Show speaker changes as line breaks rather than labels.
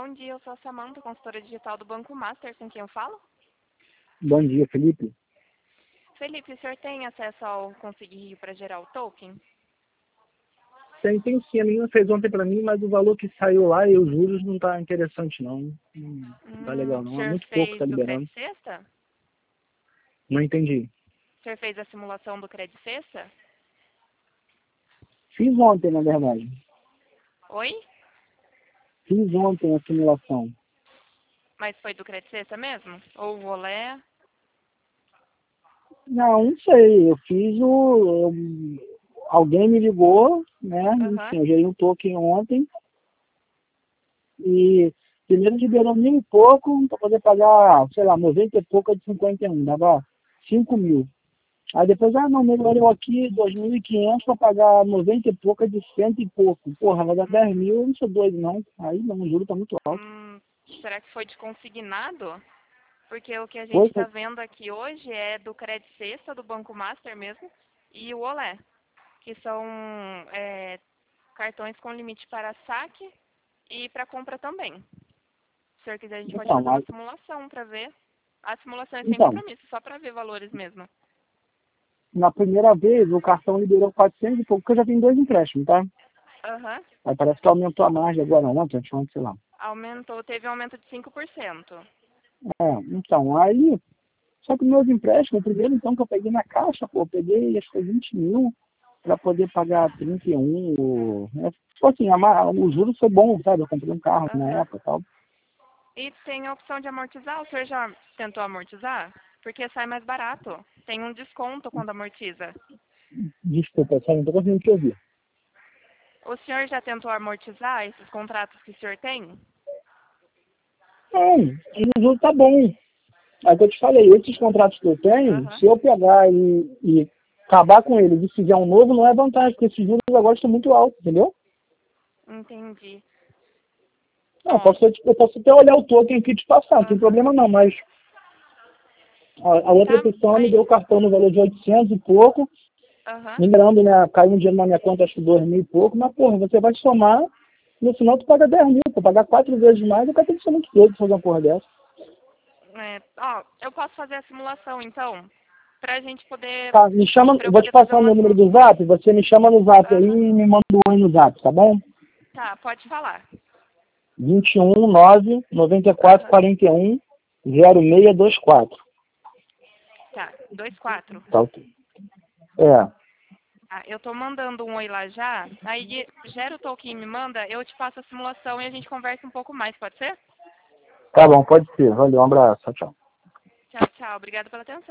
Bom dia, eu sou a Samanta, consultora digital do Banco Master, com quem eu falo?
Bom dia, Felipe.
Felipe, o senhor tem acesso ao Conseguir Rio para gerar o token?
Tem sim, a menina fez ontem para mim, mas o valor que saiu lá e os juros não tá interessante não. Não tá legal
O
não, é
senhor
muito pouco que tá
fez do
liberando.
Credit Sexta?
Não entendi.
O senhor fez a simulação do Credit Sexta?
Fiz ontem, na verdade.
Oi?
Fiz ontem a simulação.
Mas foi do Credit Sexta mesmo? Ou o Olé?
Não sei, eu fiz alguém me ligou, né?
Aham.
Enfim, eu gerei um token ontem e primeiro liberou 1.000 e pouco para poder pagar, sei lá, 90 e pouco de 51, dava 5 mil. Aí depois, não, melhorou aqui 2.500 para pagar 90 e pouco de 100 e pouco. Porra, vai dar 10 mil, eu não sou doido não. Aí não, o juro tá muito alto.
Será que foi de consignado? Porque o que a gente
Foi,
está vendo aqui hoje é do Credit Sexta, do Banco Master mesmo, e o Olé, que são cartões com limite para saque e para compra também. Se o senhor quiser, a gente pode
então,
fazer uma simulação para ver. A simulação é sem
então,
compromisso, só para ver valores mesmo.
na primeira vez o cartão liberou 400 e pouco, porque eu já tenho 2 empréstimos, tá?
Aham.
Aí parece que aumentou a margem agora ontem, sei lá.
Aumentou, teve um aumento de 5%.
Então, aí, só que meus empréstimos, o primeiro então que eu peguei na caixa, pô, eu peguei acho que foi 20 mil para poder pagar 31, tipo assim, o juro foi bom, sabe? Eu comprei um carro na
Aham.
época e tal.
E tem a opção de amortizar. O senhor já tentou amortizar? Porque sai mais barato. Tem um desconto quando amortiza.
Desculpa, só não tô conseguindo te ouvir.
O senhor já tentou amortizar esses contratos que o senhor tem?
Não, o juro tá bom. É o que eu te falei, esses contratos que eu tenho,
Aham.
se eu pegar e acabar com eles e fizer um novo, não é vantagem, porque esses juros agora estão muito altos, entendeu?
Entendi.
Não,
Ó,
eu posso até olhar o token aqui e te passar, não tem
aham.
problema não, mas a outra
Tá,
pessoa me
mas...
deu o cartão no valor de 800 e pouco,
Aham.
migrando, né, caiu um dinheiro na minha conta, acho que 2.000 e pouco, mas porra, você vai somar, no final tu paga 10 mil, pra pagar 4 vezes mais, o cara tem que ser muito doido pra fazer uma porra dessa.
Eu posso fazer a simulação, então, pra gente poder...
Tá, me chama,
Pra
eu
eu
vou te
poder fazer
passar o
uma
meu número
simulação.
do Zap, você me chama no Zap aí
Aham.
e me manda um oi no Zap, tá bom?
Tá, pode falar.
21 9 94
Aham.
41 0624.
Tá, 24.
Tá ok. É,
Ah, eu tô mandando um oi lá já. Aí gera o token e me manda, eu te passo a simulação e a gente conversa um pouco mais, pode ser?
tá bom, pode ser. Valeu, um abraço, tchau, tchau.
Tchau, tchau. Obrigada pela atenção.